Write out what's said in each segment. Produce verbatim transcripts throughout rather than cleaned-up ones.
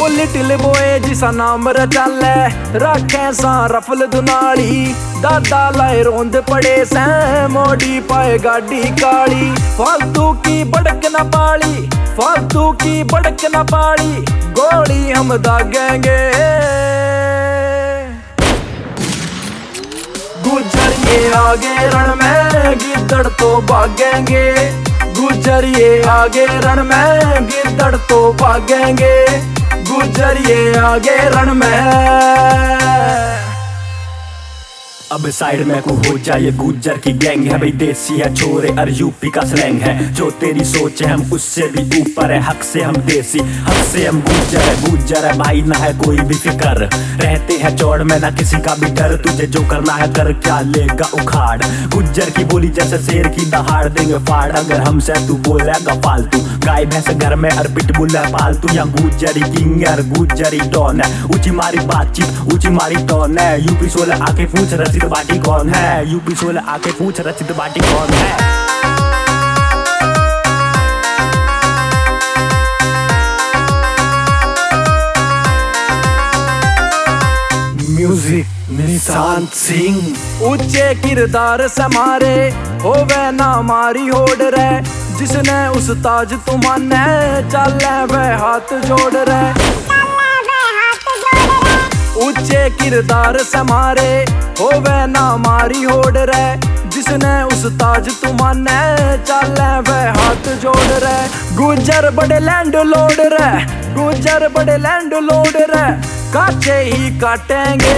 Little boy जिसा नाम रचाले रखे सा रफल दुनाली दादा लाए रोंद पड़े से मोड़ी पाए गाड़ी काली फालतू की बड़क न पाली फालतू की बड़क न पाली गोली हम दागेंगे गुजर ये आगे रण में गिद्दड़ तो भागेंगे गुजर ये आगे रण में गिद्दड़ तो भागेंगे गुजर ये आगे रण में। अब साइड में को हो जाए गुज्जर की गैंग है भाई देसी है छोरे और यूपी का स्लैंग है जो तेरी सोच है हम उससे भी ऊपर है हक से हम देसी हक से हम गुज्जर है गुज्जर है भाई ना है कोई भी फिकर रहते हैं चौड़ में ना किसी का भी डर तुझे जो करना है कर क्या लेगा उखाड़ गुज्जर की बोली जैसे शेर की दहाड़ देंगे फाड़ अगर हमसे तू बोलेगा फालतू गाय भैंस घर में और पिटबुल है पालतू या गुज्जरी किंग है गुज्जरी टॉन है ऊंची मारी बातचीत ऊंची मारी टॉन है यूपी सोलह आके पूछ रसीद बाटी कौन है यूपी सोलह आके पूछ रसीद बाटी कौन है। म्यूजिक निशांत सिंह ऊंचे किरदार से मारे होवे ना मारी होड़ रे जिसने उस ताज तुमाने चले वह हाथ जोड़ रे ऊंचे किरदार से मारे होवे ना मारी होड़ रे जिसने उस ताज तुमाने चले वह हाथ जोड़ रे गुजर बड़े लैंड लोड रे गुजर बड़े लैंड लोड रे काटे ही काटेंगे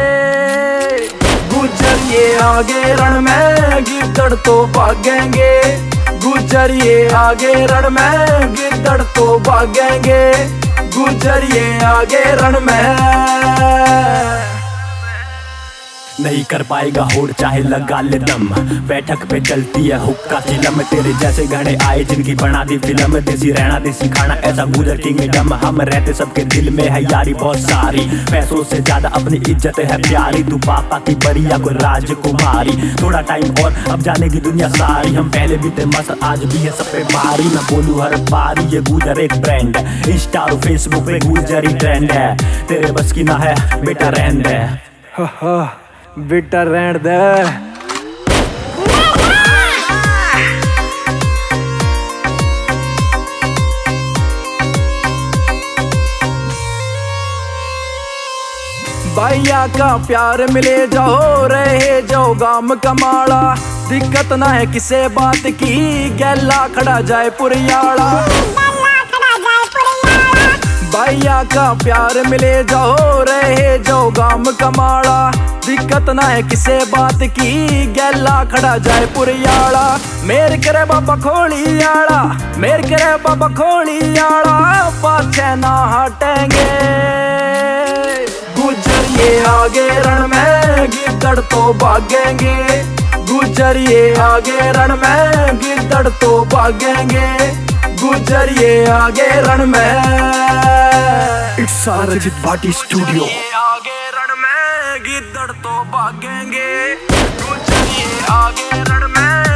गुजर ये आगे रण में गिद्दड़ तो भागेंगे गुजर ये आगे रण में गिद्दड़ तो भागेंगे गुजर ये आगे रण में। नहीं कर पाएगा होड़ चाहे लगा ले दम बैठक पे चलती है हुक्का चिलम तेरे जैसे घड़े आए जिनकी बना दी फिल्म देसी रहना देसी खाना ऐसा गुजर किंगडम हम रहते सबके दिल में है यारी बहुत सारी पैसों से ज्यादा अपनी इज्जत है प्यारी तू पापा की परिया को राजकुमारी थोड़ा टाइम और अब जाने की दुनिया सारी हम पहले भी थे मस्त आज भी है सब पे भारी मैं बोलूं हर बारी ये गुजर एक ब्रांड है इंस्टा और फेसबुक पे गुजर ही ट्रेंड है तेरे बस की ना है बेटा रहन दे बेटा रहन दे। भैया का प्यार मिले जाओ रहे जाओ गाम कमाड़ा दिक्कत ना है किसे बात की गैला खड़ा जाए पुरियाड़ा भैया का प्यार मिले जाओ रहे जाओ गाम कमाड़ा दिक्कत ना है किसे बात की गैला खड़ा जाए पुरियाड़ा मेर करे बाबा खोली आड़ा मेर करे बाबा खोली आड़ा पाछे ना हटेंगे गुजर ये आगे रण में गिद्दड़ तो भागेंगे गुजर ये आगे रण में गिद्दड़ तो भागेंगे गुजर ये आगे रण में। इट्स रजित भाटी स्टूडियो आगे रण में गिद्दड़ तो भागेंगे गुजर ये आगे रण में